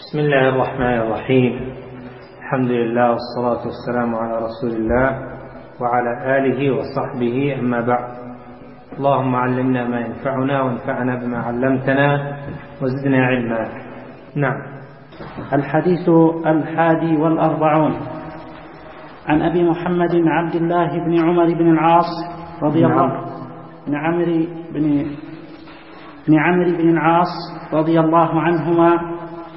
بسم الله الرحمن الرحيم. الحمد لله والصلاة والسلام على رسول الله وعلى آله وصحبه، أما بعد. اللهم علمنا ما ينفعنا وانفعنا بما علمتنا وزدنا علما. نعم. الحديث 41 عن أبي محمد عبد الله بن عمر بن العاص رضي الله بن عمرو بن العاص رضي الله عنهما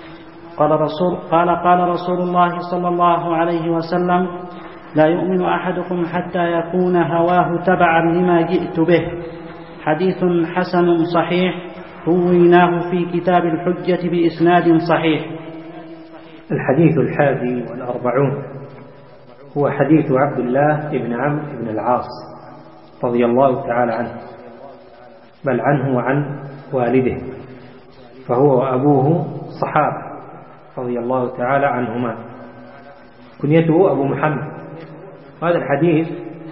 قال رسول الله صلى الله عليه وسلم: لا يؤمن أحدكم حتى يكون هواه تبعا لما جئت به. حديث حسن صحيح، رويناه في كتاب الحجة بإسناد صحيح. الحديث 41 هو حديث عبد الله بن عمرو بن العاص رضي الله تعالى عنه، بل عنه وعن والده، فهو وأبوه صحابة رضي الله تعالى عنهما، كنيته أبو محمد. هذا الحديث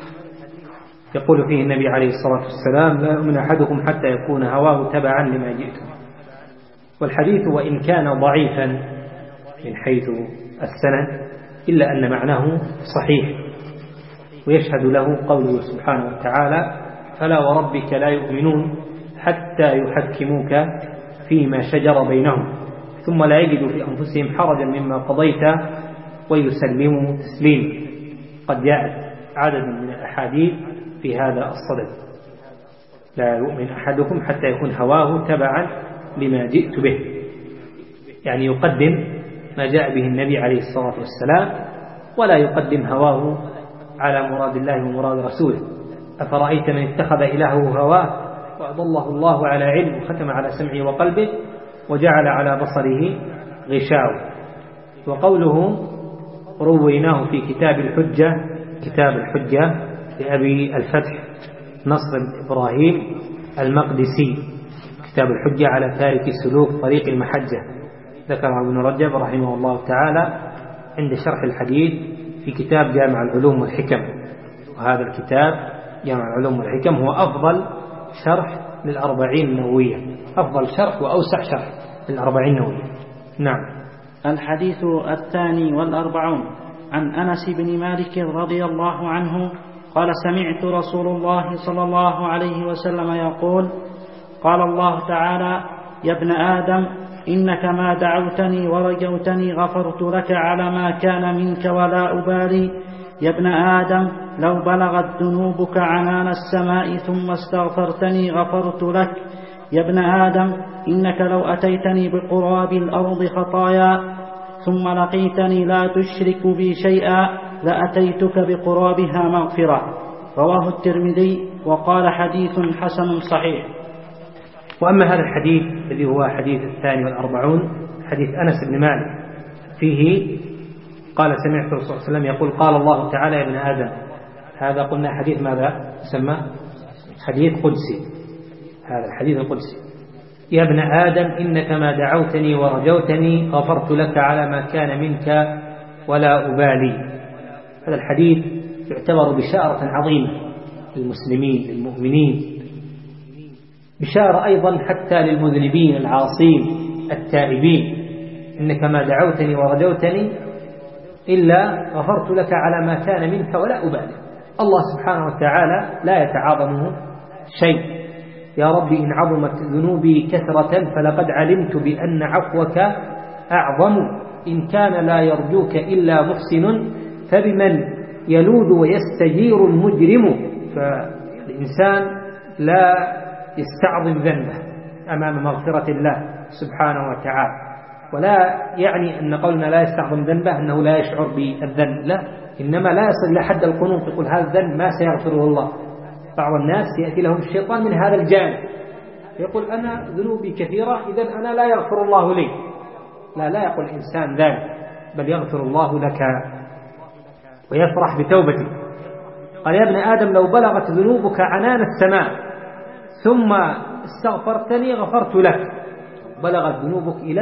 يقول فيه النبي عليه الصلاة والسلام: لا يؤمن أحدكم حتى يكون هواه تبعا لما جئت. والحديث وإن كان ضعيفا من حيث السند إلا أن معناه صحيح، ويشهد له قوله سبحانه وتعالى: فلا وربك لا يؤمنون حتى يحكموك فيما شجر بينهم ثم لا يجدوا في أنفسهم حرجا مما قضيت ويسلموا تسليما. قد جاءت عدد من الأحاديث في هذا الصدد: لا يؤمن أحدكم حتى يكون هواه تبعا لما جئت به، يعني يقدم ما جاء به النبي عليه الصلاة والسلام ولا يقدم هواه على مراد الله ومراد رسوله. أفرأيت من اتخذ إلهه هواه وأضله الله على علم وختم على سمعه وقلبه وجعل على بصره غشاوة. وقوله رويناه في كتاب الحجة، كتاب الحجة لأبي الفتح نصر بن إبراهيم المقدسي، كتاب الحجة على تارك سلوك طريق المحجة، ذكره ابن رجب رحمه الله تعالى عند شرح الحديث في كتاب جامع العلوم والحكم. وهذا الكتاب جامع العلوم والحكم هو أفضل شرح للأربعين النووية، أفضل شرح وأوسع شرح للأربعين النووية. نعم. الحديث 42 عن أنس بن مالك رضي الله عنه قال: سمعت رسول الله صلى الله عليه وسلم يقول: قال الله تعالى: يا ابن آدم إنك ما دعوتني ورجوتني غفرت لك على ما كان منك ولا أبالي. يا ابن آدم لو بلغت ذنوبك عنان السماء ثم استغفرتني غفرت لك. يا ابن آدم إنك لو أتيتني بقراب الأرض خطايا ثم لقيتني لا تشرك بي شيئا لأتيتك بقرابها مغفرة. رواه الترمذي وقال: حديث حسن صحيح. وأما هذا الحديث الذي هو حديث 42 حديث أنس بن مالك، فيه قال: سمعت الرسول صلى الله عليه وسلم يقول: قال الله تعالى: يا ابن آدم. هذا قلنا حديث ماذا يسمى؟ حديث قدسي. هذا الحديث القدسي: يا ابن آدم إنك ما دعوتني ورجوتني غفرت لك على ما كان منك ولا أبالي. هذا الحديث يعتبر بشارة عظيمة للمسلمين للمؤمنين، بشارة أيضا حتى للمذنبين العاصين التائبين: إنك ما دعوتني ورجوتني إلا غفرت لك على ما كان منك ولا أبالي. الله سبحانه وتعالى لا يتعاظمه شيء. يا رب إن عظمت ذنوبي كثرة فلقد علمت بأن عفوك أعظم. إن كان لا يرجوك إلا محسن فبمن يلوذ ويستجير المجرم. فالإنسان لا يستعظم ذنبه أمام مغفرة الله سبحانه وتعالى، ولا يعني أن قولنا لا يستعظم ذنبه أنه لا يشعر بالذنب، لا، إنما لا يصل إلى حد القنوط يقول هذا الذنب ما سيغفره الله. بعض الناس يأتي لهم الشيطان من هذا الجانب، يقول: أنا ذنوبي كثيرة إذن أنا لا يغفر الله لي. لا يقول الإنسان ذلك، بل يغفر الله لك ويفرح بتوبتك. قال: يا ابن آدم لو بلغت ذنوبك عنان السماء ثم استغفرتني غفرت لك. بلغت ذنوبك إلى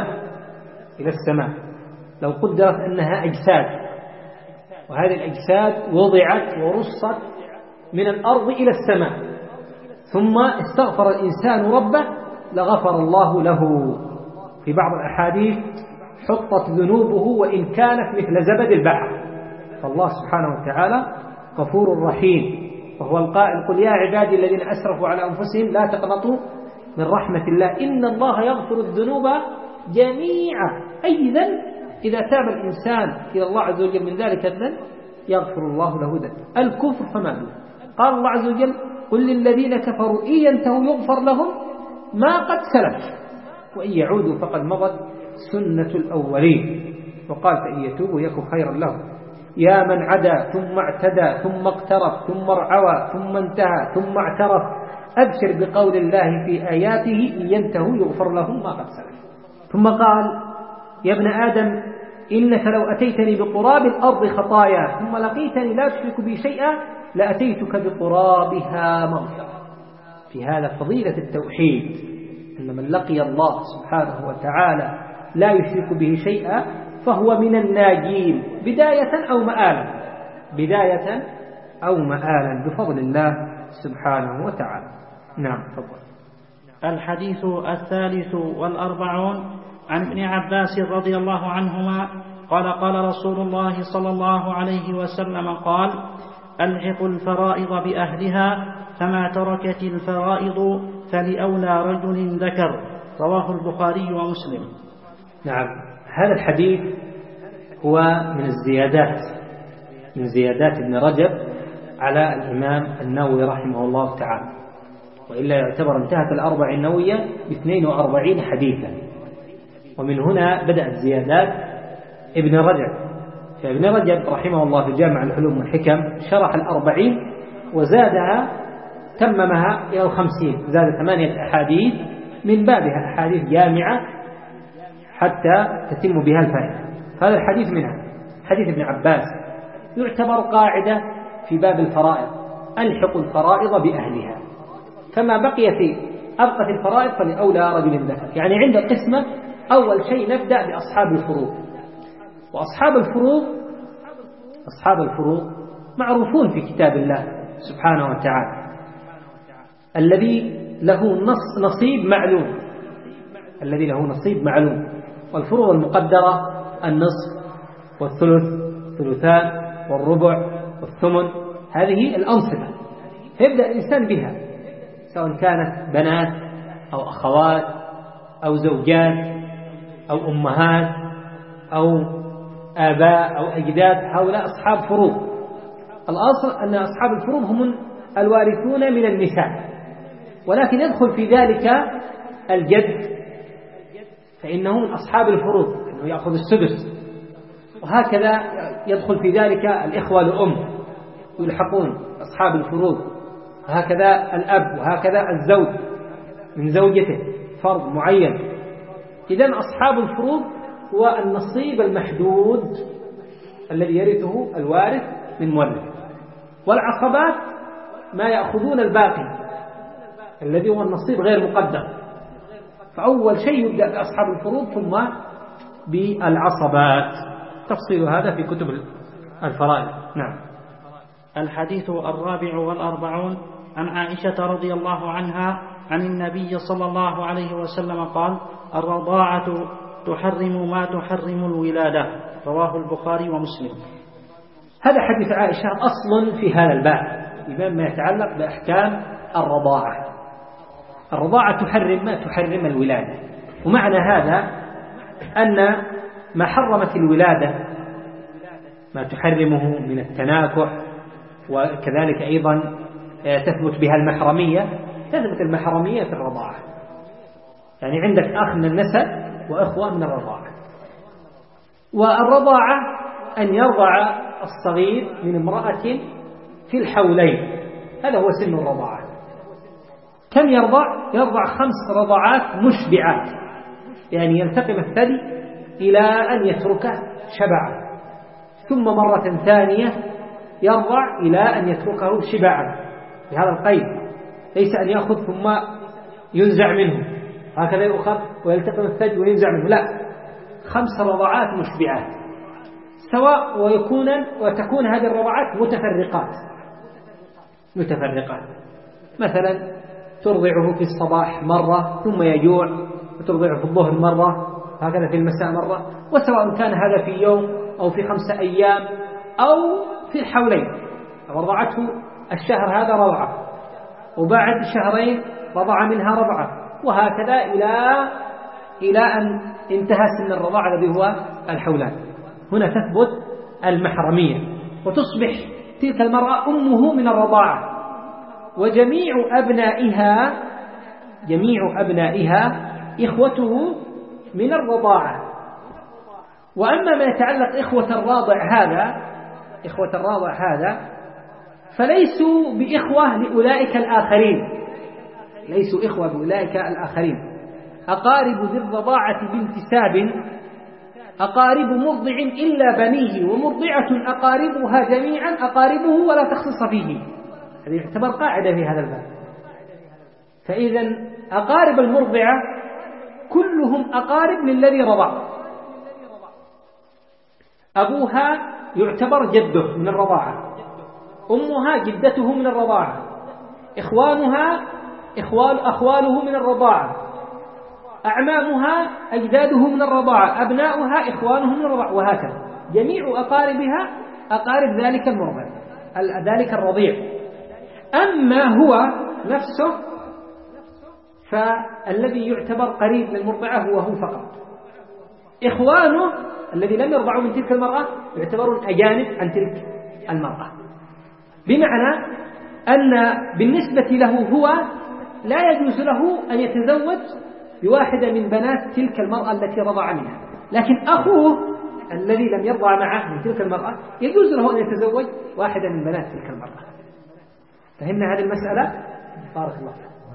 السماء. لو قدرت أنها أجساد، وهذه الأجساد وضعت ورصت من الأرض إلى السماء، ثم استغفر الإنسان ربه لغفر الله له. في بعض الأحاديث حطت ذنوبه وإن كانت مثل زبد البحر. فالله سبحانه وتعالى غفور رحيم، وهو القائل قل يا عبادي الذين أسرفوا على أنفسهم لا تقنطوا من رحمة الله إن الله يغفر الذنوب جميعا. أي ذنب إذا تاب الإنسان إلى الله عز وجل من ذلك الذنب يغفر الله له ذنب. الكفر فما دون. قال الله عز وجل قل للذين كفروا إن ينتهوا يغفر لهم ما قد سلف وإن يعودوا فقد مضت سنة الأولين. وقال فإن يتوبوا يكن خيرا لهم. يا من عدا ثم اعتدى ثم اقترف ثم ارعوى ثم انتهى ثم اعترف أبشر بقول الله في آياته إن ينتهوا يغفر لهم ما قد سلف. ثم قال يا ابن آدم إنك لو أتيتني بقراب الأرض خطايا ثم لقيتني لا تشرك بي شيئا لأتيتك بقرابها مغفرة. في هذا فضيلة التوحيد، أن من لقي الله سبحانه وتعالى لا يشرك به شيئا فهو من الناجين بداية أو مآلا بفضل الله سبحانه وتعالى. نعم تفضل. الحديث 43 عن ابن عباس رضي الله عنهما قال قال رسول الله صلى الله عليه وسلم قال ألحقوا الفرائض بأهلها فما تركت الفرائض فلأولى رجل ذكر. رواه البخاري ومسلم. نعم، هذا الحديث هو من زيادات ابن رجب على الإمام النووي رحمه الله تعالى، وإلا يعتبر انتهت الأربع النووية ب42 حديثا. ومن هنا بدأت زيادات ابن رجب. فابن رجب رحمه الله في جامع العلوم والحكم شرح 40 وزادها تممها إلى 50، زاد 8 أحاديث من بابها أحاديث جامعة حتى تتم بها الفائدة. هذا الحديث منها حديث ابن عباس يعتبر قاعدة في باب الفرائض: ألحقوا الفرائض بأهلها، فما بقي في أبقت الفرائض فلأولى رجل ذكر. يعني عند القسمة أول شيء نبدأ بأصحاب الفروض. وأصحاب الفروض معروفون في كتاب الله سبحانه وتعالى، الذي له نصيب معلوم. والفروض المقدرة النصف والثلث والثلثان والربع والثمن، هذه الأنصبة يبدأ الإنسان بها، سواء كانت بنات أو أخوات أو زوجات أو أمهات أو آباء أو أجداد، هؤلاء أصحاب فروض. الأصل أن أصحاب الفروض هم الوارثون من النساء، ولكن يدخل في ذلك الجد فإنه من أصحاب الفروض، أنه يأخذ السدس. وهكذا يدخل في ذلك الإخوة لأم يلحقون أصحاب الفروض، وهكذا الأب، وهكذا الزوج من زوجته فرض معين. إذن أصحاب الفروض هو النصيب المحدود الذي يرثه الوارث من مورث. والعصبات ما يأخذون الباقي الذي هو النصيب غير مقدر. فأول شيء يبدأ بأصحاب الفروض ثم بالعصبات. تفصيل هذا في كتب الفرائض. نعم. الحديث 44 عن عائشة رضي الله عنها عن النبي صلى الله عليه وسلم قال الرضاعة تحرم ما تحرم الولادة. رواه البخاري ومسلم. هذا حديث عائشة أصل في هذا الباب بما يتعلق بأحكام الرضاعة. الرضاعة تحرم ما تحرم الولادة، ومعنى هذا أن ما حرمت الولادة ما تحرمه من التناكح، وكذلك أيضا تثبت بها المحرمية، تثبت المحرمية في الرضاعة. يعني عندك أخ من النسب وأخوة من الرضاعة. والرضاعة أن يرضع الصغير من امرأة في الحولين، هذا هو سن الرضاعة. كم يرضع؟ يرضع 5 رضعات مشبعات، يعني يلتقم الثدي إلى أن يتركه شبعا، ثم مرة ثانية يرضع إلى أن يتركه شبعا بهذا القيد، ليس أن يأخذ ثم ينزع منه هكذا يؤخذ ويلتقم الثدي وينزع منه، لا، 5 رضعات مشبعات سواء وتكون هذه الرضعات متفرقات. مثلا ترضعه في الصباح مرة ثم يجوع، وترضعه في الظهر مرة هكذا في المساء مرة، وسواء كان هذا في يوم أو في 5 أيام أو في الحولين. رضعته الشهر هذا رضعة، وبعد شهرين رضع منها رضعة، وهكذا إلى أن انتهى سن الرضاعة الذي هو الحولان. هنا تثبت المحرمية، وتصبح تلك المرأة أمه من الرضاعة، وجميع أبنائها إخوته من الرضاعة. وأما ما يتعلق إخوة الراضع هذا فليسوا بإخوة لأولئك الآخرين، أقارب ذي الرضاعة بانتساب أقارب مرضع إلا بنيه، ومرضعة أقاربها جميعا أقاربه ولا تخصص فيه. هذه يعتبر قاعدة في هذا الباب. فإذا أقارب المرضعة كلهم أقارب للذي رضع. أبوها يعتبر جده من الرضاعة، أمها جدته من الرضاعة، إخوانها أخواله من الرضاعة، أعمامها أجداده من الرضاعة، أبناؤها إخوانه من الرضاعة، وهكذا. جميع أقاربها أقارب ذلك المرضع، ذلك الرضيع. أما هو نفسه فالذي يعتبر قريب للمرضعة هو فقط. إخوانه الذي لم يرضعوا من تلك المرأة يعتبرون أجانب عن تلك المرأة، بمعنى أن بالنسبة له هو لا يجوز له أن يتزوج بواحدة من بنات تلك المرأة التي رضع منها، لكن أخوه الذي لم يرضع معه من تلك المرأة يجوز له أن يتزوج واحدة من بنات تلك المرأة. فهمنا هذه المسألة؟ بارك الله.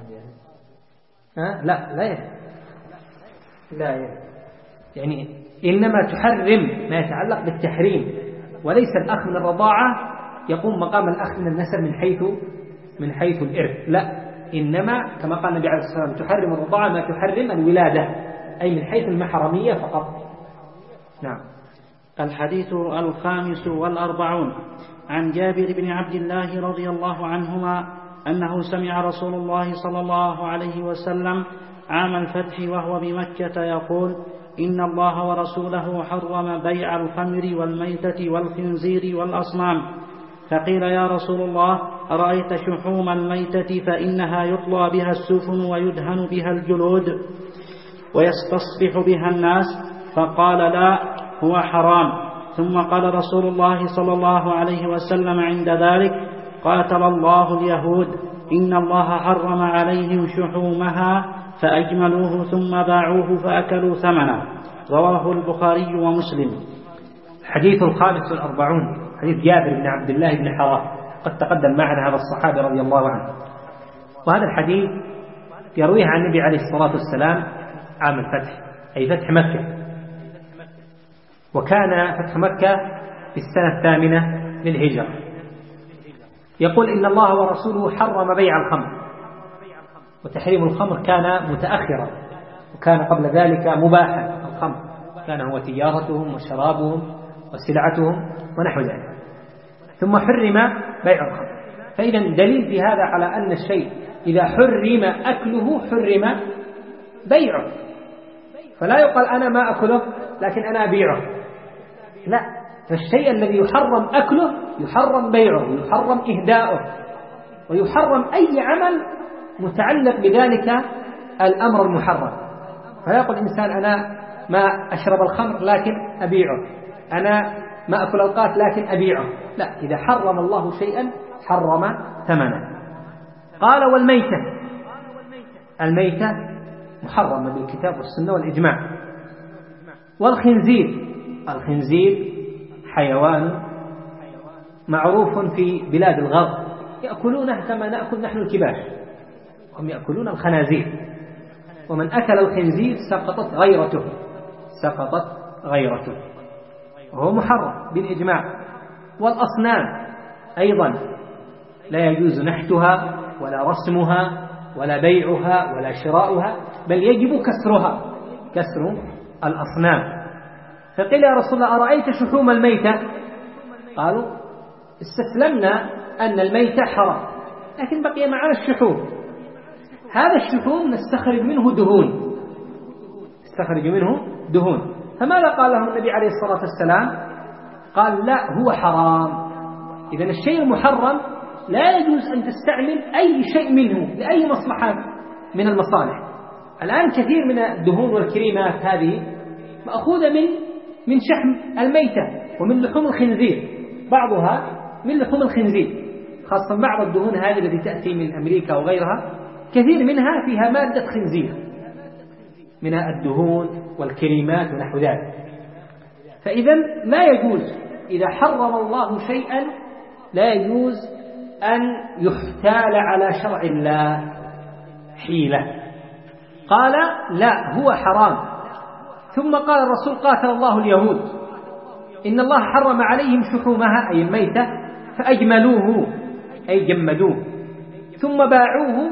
لا يعني إنما تحرم ما يتعلق بالتحريم، وليس الأخ من الرضاعة يقوم مقام الأخ من النسب من حيث الإرث، لا، إنما كما قال النبي عليه الصلاة والسلام تحرم الرضاعة ما تحرم الولادة، أي من حيث المحرمية فقط. نعم. الحديث 45 عن جابر بن عبد الله رضي الله عنهما أنه سمع رسول الله صلى الله عليه وسلم عام الفتح وهو بمكة يقول: إن الله ورسوله حرم بيع الخمر والميتة والخنزير والأصنام. فقيل: يا رسول الله، أرأيت شحوم الميتة فإنها يطلى بها السفن ويدهن بها الجلود ويستصبح بها الناس؟ فقال: لا، هو حرام. ثم قال رسول الله صلى الله عليه وسلم عند ذلك: قاتل الله اليهود، إن الله حرم عليهم شحومها فأجملوه ثم باعوه فأكلوا ثمنه. رواه البخاري ومسلم. الحديث 45 حديث جابر بن عبد الله بن حرام، قد تقدم معنا هذا الصحابي رضي الله عنه، وهذا الحديث يرويه عن النبي عليه الصلاة والسلام عام الفتح، أي فتح مكة، وكان فتح مكة في السنة 8 للهجرة. يقول: إن الله ورسوله حرم بيع الخمر، وتحريم الخمر كان متأخرا، وكان قبل ذلك مباحا. الخمر كان هو تجارتهم وشرابهم وسلعتهم ونحو ذلك، ثم حرم بيع الخمر. فإذا دليل في هذا على أن الشيء إذا حرم أكله حرم بيعه، فلا يقال أنا ما أكله لكن أنا أبيعه، لا، فالشيء الذي يحرم أكله يحرم بيعه ويحرم إهداؤه ويحرم أي عمل متعلق بذلك الأمر المحرم. فلا يقول الإنسان أنا ما أشرب الخمر لكن أبيعه، أنا ما أكل القات لكن أبيعه، لا، إذا حرم الله شيئا حرم ثمنه. قال: الميتة محرمة بالكتاب والسنة والإجماع. الخنزير حيوان معروف في بلاد الغرب، يأكلونه كما نأكل نحن الكباش، هم يأكلون الخنازير، ومن أكل الخنزير سقطت غيرته وهو محرم بالإجماع. والأصنام أيضا لا يجوز نحتها ولا رسمها ولا بيعها ولا شراؤها، بل يجب كسر الأصنام. فقيل: يا رسول الله، أرأيت شحوم الميتة؟ قالوا: استسلمنا أن الميتة حرام، لكن بقي معنا الشحوم. هذا الشحوم نستخرج منه دهون. فماذا قال لهم النبي عليه الصلاة والسلام؟ قال لا، هو حرام. إذن الشيء المحرم لا يجوز أن تستعمل أي شيء منه لأي مصلحة من المصالح. الآن كثير من الدهون والكريمات هذه مأخوذة من شحم الميتة ومن لحوم الخنزير، بعضها من لحوم الخنزير، خاصة بعض الدهون هذه التي تأتي من أمريكا وغيرها كثير منها فيها مادة خنزير من الدهون والكريمات ونحو ذلك. فإذا لا يجوز، إذا حرم الله شيئا لا يجوز أن يحتال على شرع الله حيلة. قال لا، هو حرام. ثم قال الرسول قاتل الله اليهود، إن الله حرم عليهم شحومها أي الميتة فأجملوه أي جمدوه، ثم باعوه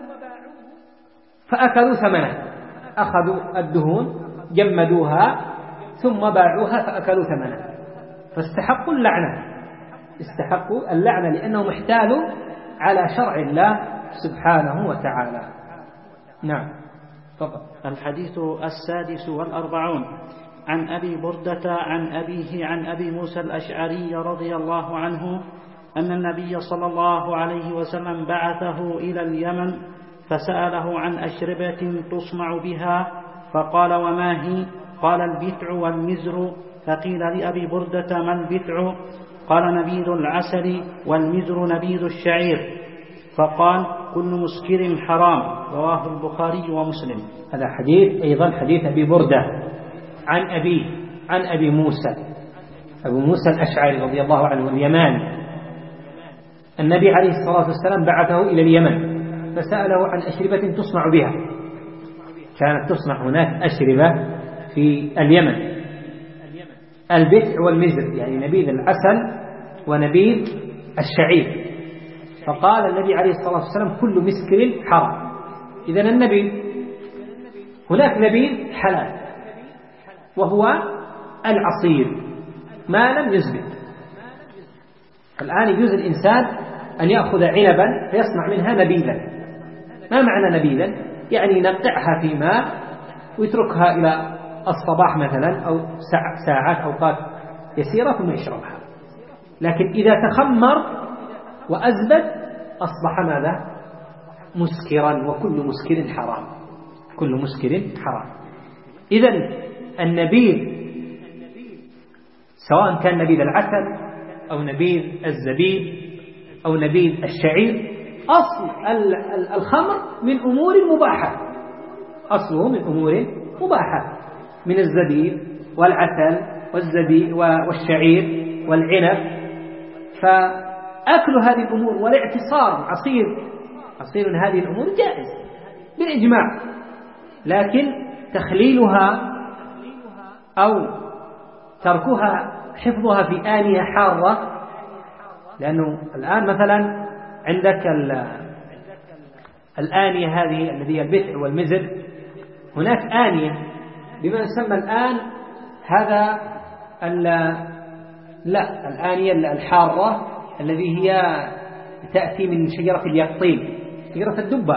فأكلوا ثمنه، أخذوا الدهون جمدوها ثم باعوها فأكلوا ثمنها، فاستحقوا اللعنة، استحقوا اللعنة لأنهم احتالوا على شرع الله سبحانه وتعالى. نعم. فقط. الحديث 46 عن أبي بردة عن أبيه عن أبي موسى الأشعري رضي الله عنه أن النبي صلى الله عليه وسلم بعثه إلى اليمن فسأله عن أشربة تصنع بها، فقال وما هي؟ قال البتع والمزر. فقيل لأبي بردة ما البتع؟ قال نبيذ العسل والمزر نبيذ الشعير. فقال كل مسكر حرام. رواه البخاري ومسلم. هذا حديث أيضا حديث أبي بردة عن أبيه عن أبي موسى، أبو موسى الأشعري رضي الله عنه اليماني. النبي عليه الصلاة والسلام بعثه إلى اليمن فسأله عن أشربة تصنع بها، كانت تصنع هناك أشربة في اليمن، البتع والمزر يعني نبيذ العسل ونبيذ الشعير. فقال النبي عليه الصلاة والسلام كل مسكر حرام. إذن النبيذ هناك نبيذ حلال وهو العصير ما لم يزبد. الآن يجوز الإنسان أن يأخذ عنبا فيصنع منها نبيذا. ما معنى نبيذا؟ يعني ينقعها في ماء ويتركها إلى الصباح مثلا أو ساعات أوقات يسيرة ثم يشربها. لكن إذا تخمر وأزبد أصبح ماذا؟ مسكرا، وكل مسكر حرام، كل مسكر حرام. إذن النبيذ سواء كان نبيذ العسل أو نبيذ الزبيب أو نبيذ الشعير، أصل الخمر من أمور مباحة، أصله من أمور مباحة، من الزبيب والعسل والزبيب والشعير والعنب. فأكل هذه الأمور والاعتصار عصير هذه الأمور جائز بالإجماع، لكن تخليلها أو تركها حفظها في آنية حارة، لأنه الآن مثلا عندك الآنية هذه الذي هي البتع والمزر، هناك آنية بما يسمى الآن هذا لا الآنية الحارة الذي هي تأتي من شجرة اليقطين، شجرة الدبة.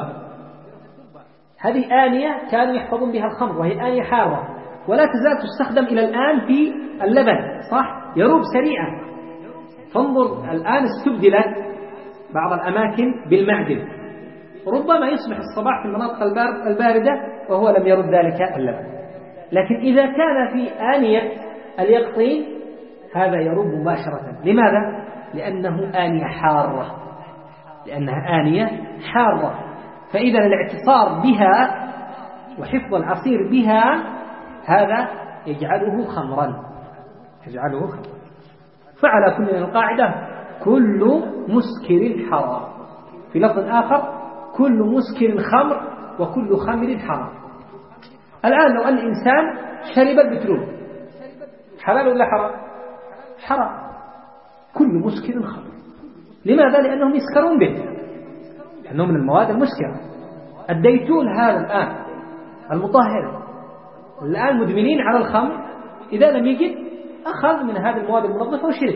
هذه آنية كانوا يحفظون بها الخمر وهي آنية حارة، ولا تزال تستخدم إلى الآن في اللبن، صح؟ يروب سريعا. فانظر الآن استبدلت بعض الأماكن بالمعدن، ربما يصبح الصباح في المناطق الباردة وهو لم يرد ذلك اللبن. لكن إذا كان في آنية اليقطين هذا يروب مباشرة. لماذا؟ لأنه آنية حارة، لأنها آنية حارة. فإذا الاعتصار بها وحفظ العصير بها هذا يجعله خمرا، يجعله خمرا. فعلى كل القاعدة كل مسكر حرام، في لفظ آخر كل مسكر خمر وكل خمر حرام. الآن لو أن الإنسان شرب البترول حلال ولا حرام؟ حرام. كل مسكر خمر. لماذا؟ لأنهم يسكرون به، لأنه من المواد المسكرة. الديتول هذا الآن المطهر، الآن مدمنين على الخمر، إذا لم يجد أخذ من هذه المواد المنظفة وشرب،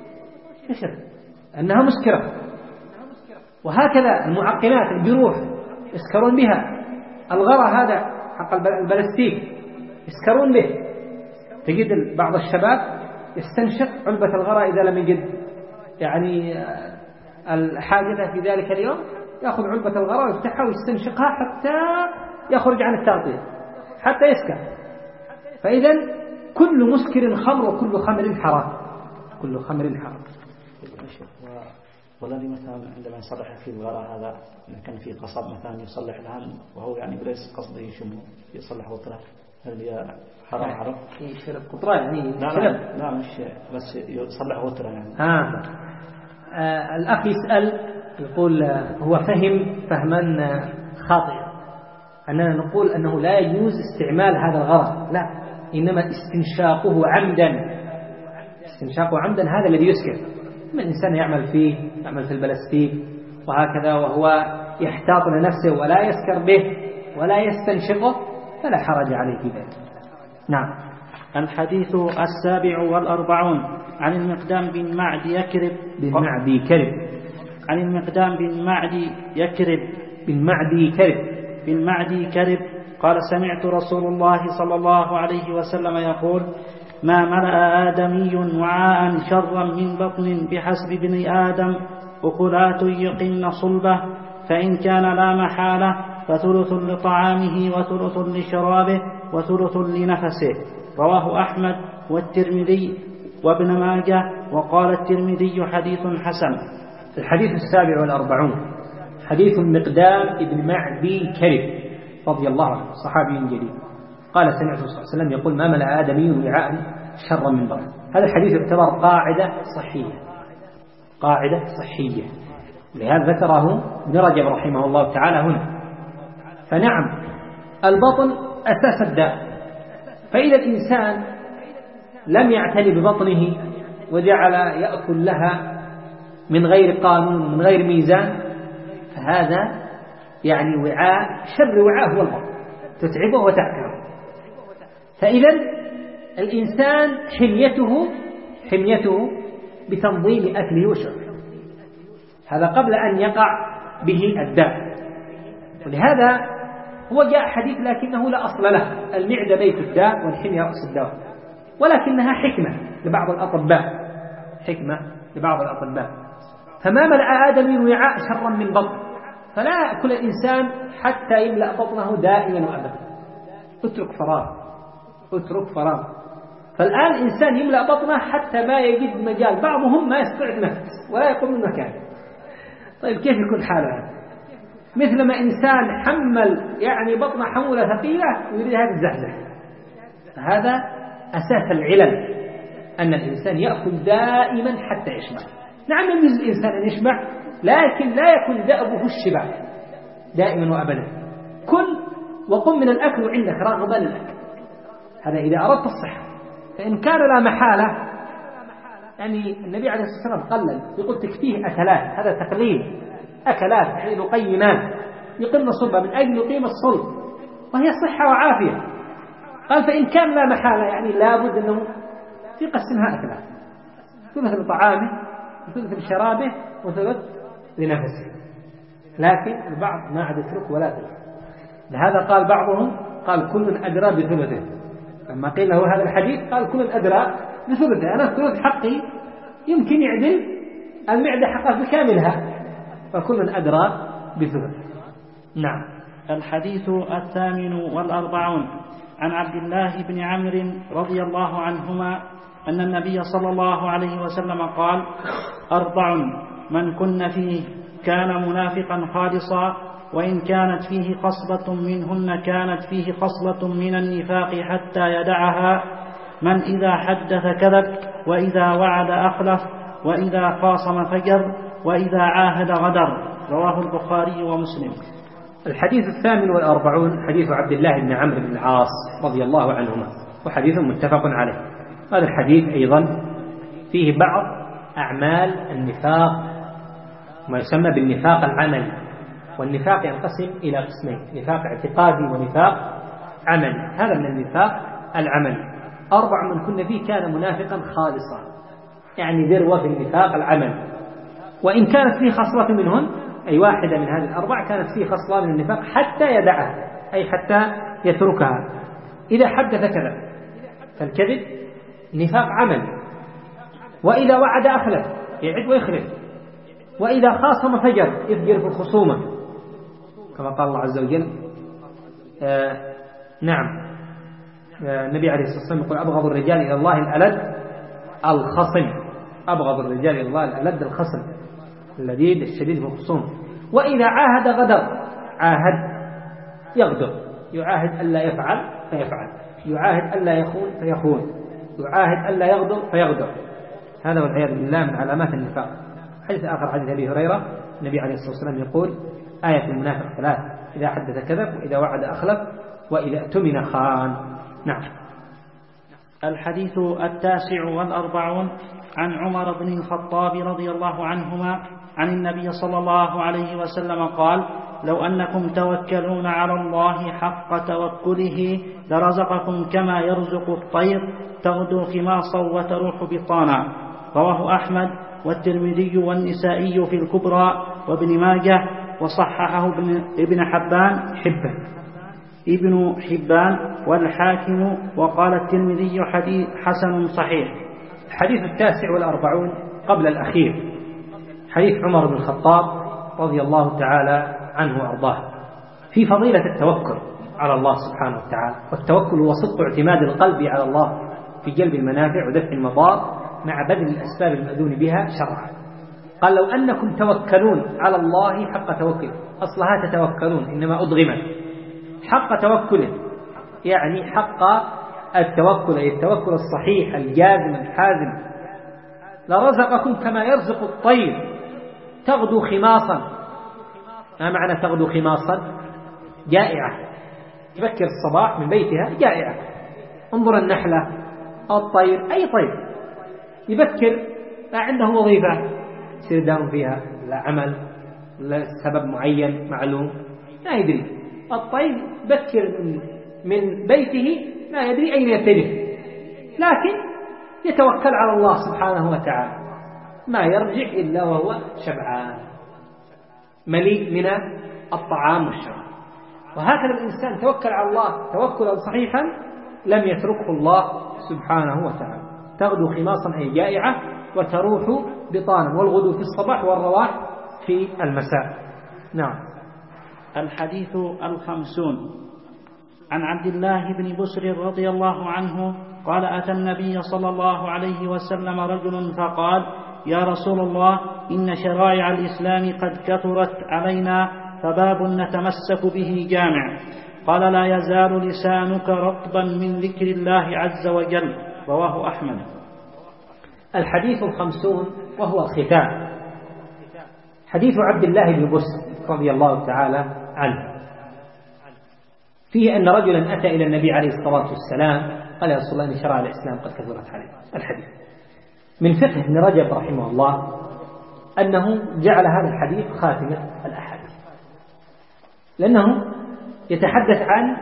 أنها مسكرة. وهكذا المعقمات الجروح يسكرون بها، الغرة هذا حق البلاستيك يسكرون به. تجد بعض الشباب يستنشق علبة الغراء إذا لم يجد يعني الحاجة في ذلك اليوم، يأخذ علبة الغراء ويفتحها ويستنشقها حتى يخرج عن التغطية حتى يسكر. فإذا كل مسكر خمر وكل خمر حرام، كل خمر حرام. والذي مثلا عندما يصلح في الغراء هذا كان في قصب مثلا يصلح لها وهو يعني ليس قصده يشمه يصلح وطره، هل هي حرام حرام؟ يشرب قطرة يعني لا مش بس يصلح وطره يعني. الأخ يسأل يقول هو فهم فهما خاطئا أننا نقول أنه لا يجوز استعمال هذا الغرض، لا، إنما استنشاقه عمدا. استنشاقه عمدا هذا الذي يسكر. من إنسان يعمل في البلاستيك وهكذا وهو يحتاط لنفسه ولا يسكر به ولا يستنشقه فلا حرج عليه في ذلك. نعم. الحديث 47 عن المقدام بن معد يكرب عن المقدام بن معد يكرب قال سمعت رسول الله صلى الله عليه وسلم يقول ما ملأ آدمي وعاء شرا من بطن بحسب ابن آدم أكلات يقن صلبه، فإن كان لا محالة فثلث لطعامه وثلث لشرابه وثلث لنفسه. رواه أحمد والترمذي وابن ماجه، وقال الترمذي حديث حسن. الحديث 47 حديث المقدام ابن معدي كرب رضي الله عنه، صحابي جليل، قال سمعت صلى الله عليه وسلم يقول ما ملأ آدمي وعاء شرا من بطن. هذا الحديث يعتبر قاعدة صحية، لهذا ذكره ابن رجب رحمه الله تعالى هنا. فنعم البطن أساس الداء، فإذا الإنسان لم يعتني ببطنه وجعل يأكل لها من غير قانون من غير ميزان فهذا يعني شر وعاء هو البطن، تتعبه وتعكره. فإذا الإنسان حميته بتنظيم أكله وشربه، هذا قبل أن يقع به الداء. ولهذا هو جاء حديث لكنه لا أصل له، المعدة بيت الداء والحمية رأس الدواء، ولكنها حكمة لبعض الأطباء. فما ملأ آدم وعاء شرا من بطن، فلا يأكل الإنسان حتى يملأ بطنه دائما وأبدا، اترك فراغ. فالآن الإنسان يملأ بطنه حتى ما يجد مجال، بعضهم ما يستطيع نفس ولا يقوم من مكانه. طيب كيف يكون حاله؟ مثل ما إنسان حمل يعني بطنه حمولة ثقيلة ويريد هذا الزحزح. هذا أساس العلل، أن الإنسان يأكل دائما حتى يشبع. نعم يجوز الإنسان أن يشبع، لكن لا يكون دأبه الشبع دائما وأبدا. كل وقم من الأكل وعندك راغبا للأكل، هذا إذا أردت الصحة. فإن كان لا محالة يعني النبي عليه الصلاة والسلام قلل، يقول تكفيه أكلات، هذا تقليل، أكلات يعني لقيمات يقمن صلبة من أجل يقيم الصلب وهي صحة وعافية. قال فإن كان لا محالة يعني لابد أنه يقسمها أكلات، ثلث لطعامه وثلث لشرابه وثلث لنفسه. لكن البعض ما عاد يترك ولا ترك، لهذا قال بعضهم قال كل أدرى بثلثه. لما قيل له هذا الحديث قال كل أدرى بثلثه، أنا الثلث حقي يمكن يعدل المعدة حقها بكاملها، فكل أدرى بثلثه. نعم. الحديث 48 عن عبد الله بن عمرو رضي الله عنهما أن النبي صلى الله عليه وسلم قال 4 من كن فيه كان منافقا خالصا، وإن كانت فيه خصلة منهن كانت فيه خصلة من النفاق حتى يدعها: من إذا حدث كذب، وإذا وعد أخلف، وإذا خاصم فجر، وإذا عاهد غدر. رواه البخاري ومسلم. الحديث 48 حديث عبد الله بن عمرو بن العاص رضي الله عنهما، وحديث متفق عليه. هذا الحديث أيضا فيه بعض أعمال النفاق، ما يسمى بالنفاق العملي. والنفاق ينقسم إلى قسمين: نفاق اعتقادي ونفاق عملي. هذا من النفاق العملي. 4 من كن فيه كان منافقا خالصا، يعني ذروة في النفاق العملي. وإن كانت فيه خصلة منهن، أي واحدة من هذه 4 كانت فيه خصلة من النفاق حتى يدعها، أي حتى يتركها. إذا حدث كذب، فالكذب نفاق عمل. وإذا وعد أخلف، يعد ويخلف. وإذا خاصم فجر، يفجر في الخصومة، كما قال الله عز وجل. نعم، النبي عليه الصلاة والسلام يقول أبغض الرجال إلى الله الألد الخصم. أبغض الرجال إلى الله الألد الخصم، اللذيذ الشديد في الخصوم. وإذا عاهد غدر، عاهد يغدر، يعاهد ألا يفعل فيفعل، يعاهد ألا يخون فيخون، يعاهد ألا يغدر فيغدر. هذا والعياذ بالله من علامات النفاق. حديث آخر، حديث أبي هريرة، النبي عليه الصلاة والسلام يقول آية المنافق ثلاث: إذا حدث كذب، وإذا وعد أخلف، وإذا اؤتمن خان. نعم. الحديث 49 عن عمر بن الخطاب رضي الله عنهما عن النبي صلى الله عليه وسلم قال: لو أنكم توكلون على الله حق توكله لرزقكم كما يرزق الطير تغدو خماصا وتروح بطانا. رواه أحمد والترمذي والنسائي في الكبرى وابن ماجه، وصححه ابن حبان والحاكم، وقال الترمذي حديث حسن صحيح. الحديث 49 قبل الأخير، حديث عمر بن الخطاب رضي الله تعالى عنه وأرضاه في فضيلة التوكل على الله سبحانه وتعالى. والتوكل هو صدق اعتماد القلب على الله في جلب المنافع ودفع المضار مع بذل الأسباب المأذون بها شرعا. قال: لو أنكم توكلون على الله حق توكله. أصلها تتوكلون، إنما أضغمت حق توكله، يعني حق التوكل، أي التوكل الصحيح الجازم الحازم. لرزقكم كما يرزق الطير تغدو خماصا. ما معنى تغدو خماصا؟ جائعة، تبكر الصباح من بيتها جائعة. انظر النحلة، الطير، أي طير يبكر، لا عنده وظيفة يصير داوم فيها، لا عمل، لا سبب معين معلوم، لا يدري. الطير يبكر من بيته لا يدري أين يتجه، لكن يتوكل على الله سبحانه وتعالى، ما يرجع إلا وهو شبعان مليء من الطعام والشراب. وهكذا الإنسان توكل على الله توكلا صحيحا لم يتركه الله سبحانه وتعالى. تغدو خماصا أي جائعة، وتروح بطانا، والغدو في الصباح والرواح في المساء. نعم. الحديث 50 عن عبد الله بن بسر رضي الله عنه قال: أتى النبي صلى الله عليه وسلم رجل فقال: يا رسول الله، إن شرائع الإسلام قد كثرت علينا، فباب نتمسك به جامع. قال: لا يزال لسانك رطبا من ذكر الله عز وجل. رواه أحمد. الحديث 50 وهو الختام، حديث عبد الله بن بسر رضي الله تعالى عنه، فيه أن رجلا أتى إلى النبي عليه الصلاة والسلام قال: يا رسول الله، إن شرائع الإسلام قد كثرت علينا. الحديث من فقه ابن رجب رحمه الله أنه جعل هذا الحديث خاتمة الأحاديث، لأنه يتحدث عن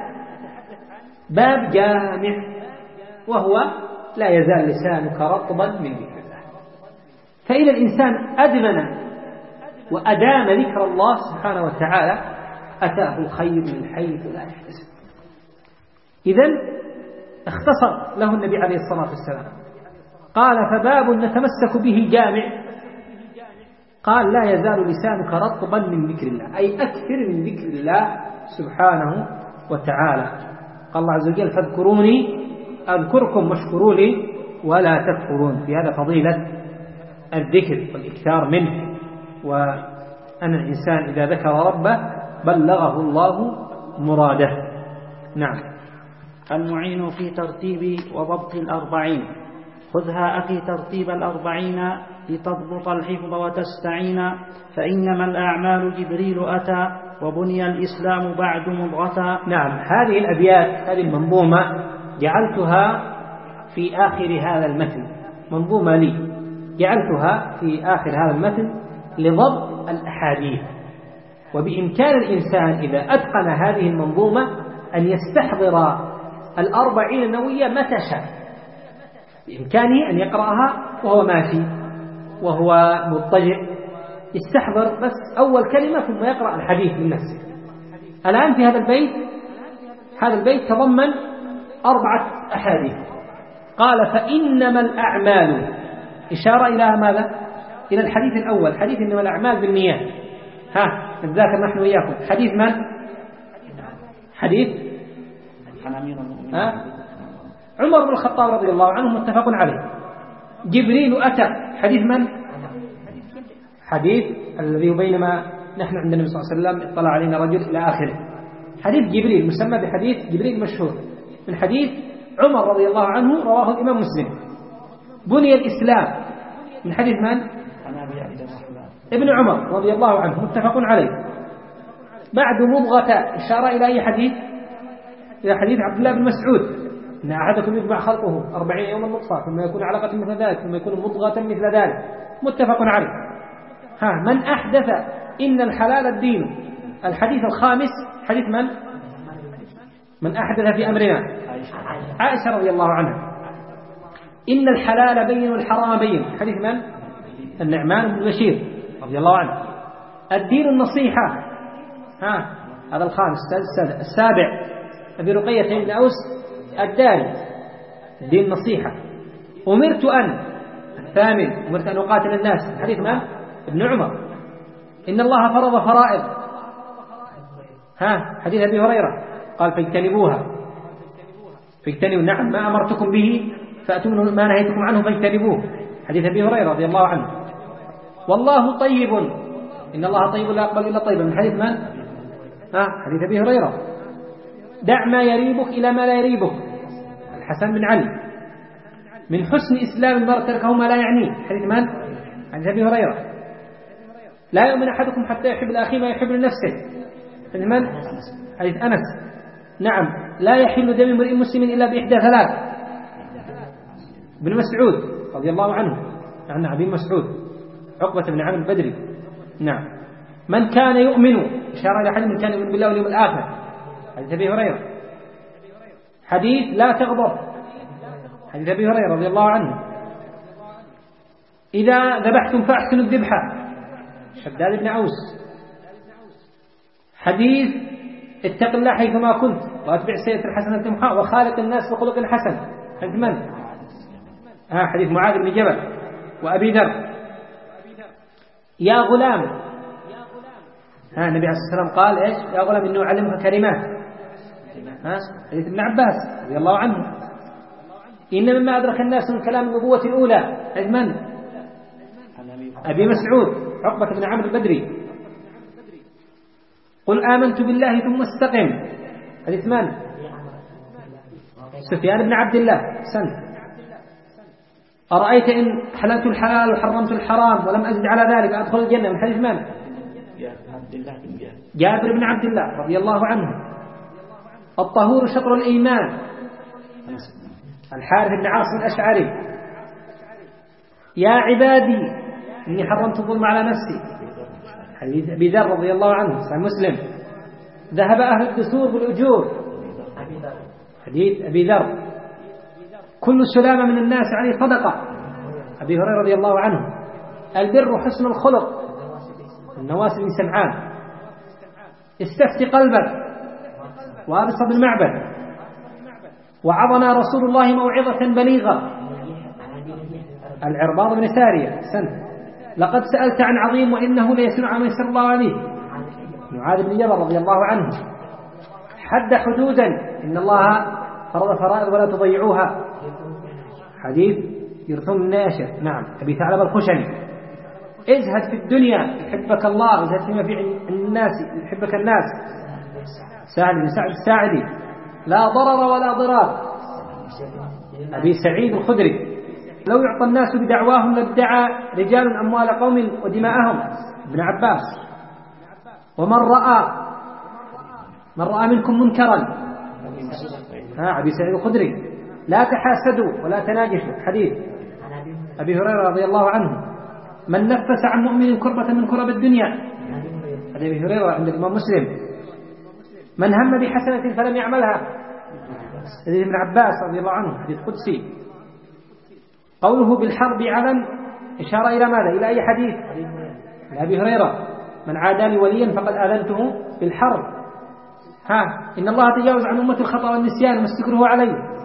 باب جامع، وهو لا يزال لسانك رطبا من ذكر الله. فإذا الإنسان أدمن وأدام ذكر الله سبحانه وتعالى أتاه الخير من حيث لا يحتسب. إذن اختصر له النبي عليه الصلاة والسلام، قال: فباب نتمسك به جامع. قال: لا يزال لسانك رطبا من ذكر الله، أي أكثر من ذكر الله سبحانه وتعالى. قال الله عز وجل: فاذكروني أذكركم واشكروا لي ولا تكفرون. في هذا فضيلة الذكر والإكثار منه، وأن الإنسان إذا ذكر ربه بلغه الله مراده. نعم. المعين في ترتيب وضبط 40. خذها أخي ترتيب 40 لتضبط الحفظ وتستعين، فإنما الأعمال جبريل أتى وبني الإسلام بعد مضغة. نعم. هذه الأبيات، هذه المنظومة جعلتها في آخر هذا المتن، منظومة لي جعلتها في آخر هذا المتن لضبط الأحاديث. وبإمكان الإنسان إذا أتقن هذه المنظومة أن يستحضر 40 النووية متى شاء، بإمكانه أن يقرأها وهو ماشي وهو مضطجع، يستحضر بس أول كلمة ثم يقرأ الحديث من نفسه. الآن في هذا البيت تضمن 4 أحاديث. قال فإنما الأعمال، إشارة إلى ماذا؟ إلى الحديث الأول، حديث إنما الأعمال بالنيات. نتذاكر نحن وإياكم حديث من؟ حديث عمر بن الخطاب رضي الله عنه متفق عليه. جبريل أتى، حديث من؟ حديث الذي بينما نحن عند النبي صلى الله عليه وسلم اطلع علينا رجل إلى آخره. حديث جبريل مسمى بحديث جبريل مشهور، من حديث عمر رضي الله عنه رواه الإمام مسلم. بني الإسلام من حديث من؟ ابن عمر رضي الله عنه متفق عليه. بعد مضغة، إشارة إلى أي حديث؟ إلى حديث عبد الله بن مسعود إن أحدكم يجمع خلقه 40 يوما نطفة ثم يكون علقة مثل ذلك ثم يكون مضغة مثل ذلك، متفق عليه. من أحدث إن الحلال الدين. الحديث الخامس حديث من أحدث في أمرنا؟ عائشة رضي الله عنها. إن الحلال بين والحرام بين، حديث من؟ النعمان بن بشير رضي الله عنه. الدين النصيحة، هذا الخامس. السابع أبي رقية بن أوس الداري، الدين النصيحة. الثامن أمرت أن أقاتل الناس، حديث من؟ ابن عمر. إن الله فرض فرائض، حديث أبي هريرة قال فاجتنبوها. نعم، ما أمرتكم به فأتوا ما نهيتكم عنه فاجتنبوه، حديث أبي هريرة رضي الله عنه. والله طيب، إن الله طيب لا يقبل إلا طيبا، من حديث من؟ حديث أبي هريرة. دع ما يريبك إلى ما لا يريبك، الحسن بن علي. من حسن إسلام المرء تركه ما لا يعنيه، حديث من؟ حديث أبي هريرة. لا يؤمن أحدكم حتى يحب لأخيه ما يحب لنفسه، حديث من؟ حديث أنس. نعم، لا يحل دم امرئ مسلم إلا بإحدى 3. ابن مسعود رضي الله عنه، عن أبي مسعود عقبة بن عامر البدري. نعم، من كان يؤمن، إشارة إلى حديث من كان يؤمن بالله واليوم الآخر، حديث أبي هريرة. حديث لا تغضب، حديث أبي هريرة رضي الله عنه. إذا ذبحتم فأحسنوا الذبحة، شداد بن عوس. حديث اتق الله حيثما كنت وأتبع السيئة الحسنة تمحها وخالق الناس بخلق حسن، حديث من؟ حديث معاذ بن جبل وأبي ذر. يا غلام، النبي عليه الصلاة والسلام قال إيش؟ يا غلام إنه علمك كلمات، حديث ابن عباس رضي الله عنه. إن مما أدرك الناس من كلام النبوة الأولى، حديث من؟ أبي مسعود عقبة بن عامر البدري. قل آمنت بالله ثم استقم، حديث من؟ سفيان بن عبد الله. أرأيت إن حللت الحلال وحرمت الحرام ولم أزد على ذلك أدخل الجنة، من حديث من؟ جابر بن عبد الله رضي الله عنه. الطهور شطر الإيمان، الحارث بن عاصم الأشعري. يا عبادي إني حرمت الظلم على نفسي، حديث أبي ذر رضي الله عنه، صحيح مسلم. ذهب أهل الدثور بالأجور، حديث أبي ذر. كل سلامة من الناس عليه صدقة، أبي هريرة رضي الله عنه. البر حسن الخلق، النواس بن سمعان. استفتي قلبك، وابص بن معبد. وعظنا رسول الله موعظة بليغة، العرباض بن سارية. لقد سألت عن عظيم وإنه ليسمع ما يسر الله عليه، معاذ بن جبل رضي الله عنه. حد حدودا، إن الله فرض فرائض ولا تضيعوها، حديث يرثم الناشر. نعم، أبي ثعلب الخشني. ازهد في الدنيا يحبك الله، ازهد فيما في الناس يحبك الناس، سعد بن سعد الساعدي. لا ضرر ولا ضرار، أبي سعيد الخدري. لو يعطى الناس بدعواهم لادعى رجال أموال قوم ودماءهم، ابن عباس. ومن رأى منكم منكرا، أبي سعيد الخدري. لا تحاسدوا ولا تناجشوا، حديث أبي هريرة رضي الله عنه. من نفس عن مؤمن كربة من كرب الدنيا، أبي هريرة عند الإمام مسلم. من هم بحسنة فلم يعملها، حديث ابن عباس رضي الله عنه، حديث قدسي. قوله بالحرب علن، إشارة إلى ماذا؟ إلى أي حديث؟ أبي هريرة. من عادى لي وليا فقد آذنته بالحرب. إن الله تجاوز عن أمة الخطأ والنسيان وما استكره عليه،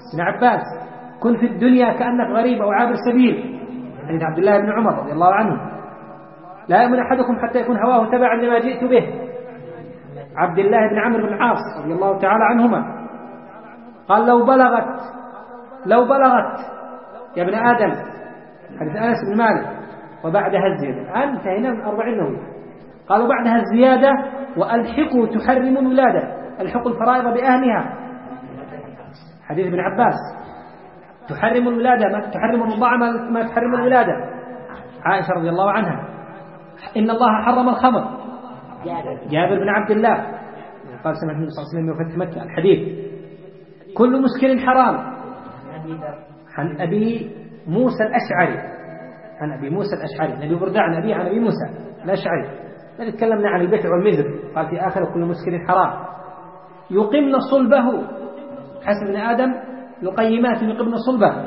ابن عباس كن في الدنيا كأنك غريب أو عابر سبيل، حديث عبد الله بن عمر رضي الله عنه. لا يؤمن أحدكم حتى يكون هواه تبعا لما جئت به، عبد الله بن عمرو بن العاص رضي الله تعالى عنهما قال لو بلغت يا ابن آدم، حديث أنس بن مالك، وبعدها الزيادة. الآن انتهينا من 40 نووي. قالوا بعدها الزيادة وألحقوا تحرم الولادة، ألحقوا الفرائض بأهلها، حديث ابن عباس. تحرم الولادة ما تحرم الرضاعة ما تحرم الولادة. عائشة رضي الله عنها إن الله حرم الخمر. جابر بن عبد الله قال سمعت النبي صلى الله عليه وسلم يفتح مكة. الحديث كل مسكر حرام. عن أبي موسى الأشعري، نبي برداء عن أبي موسى الأشعري الذي تكلمنا عن البتع والمزر، قال في آخر كل مسكر حرام. يقمن صلبه، حسب ابن آدم لقيمات يقمن صلبه،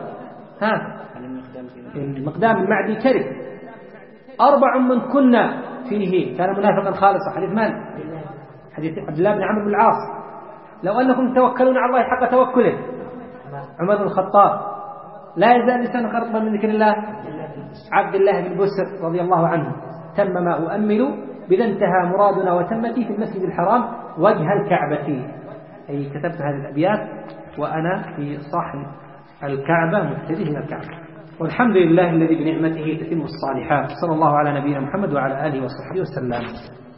المقدام المعدي كرب. 4 من كنا فيه كان منافقا خالصا، حديث مالك، حديث عبد الله بن عمرو بن العاص. لو أنكم توكلون على الله حق توكله. عمر بن الخطاب لا يزال لسانه خرطبا من ذكر الله. عبد الله بن بسر رضي الله عنه تم ما أؤمل بذا انتهى مرادنا وتمتي في المسجد الحرام وجه الكعبة. أي كتبت هذه الأبيات وأنا في صحن الكعبة متجه إلى الكعبة. والحمد لله الذي بنعمته تتم الصالحات. صلى الله على نبينا محمد وعلى آله وصحبه وسلم.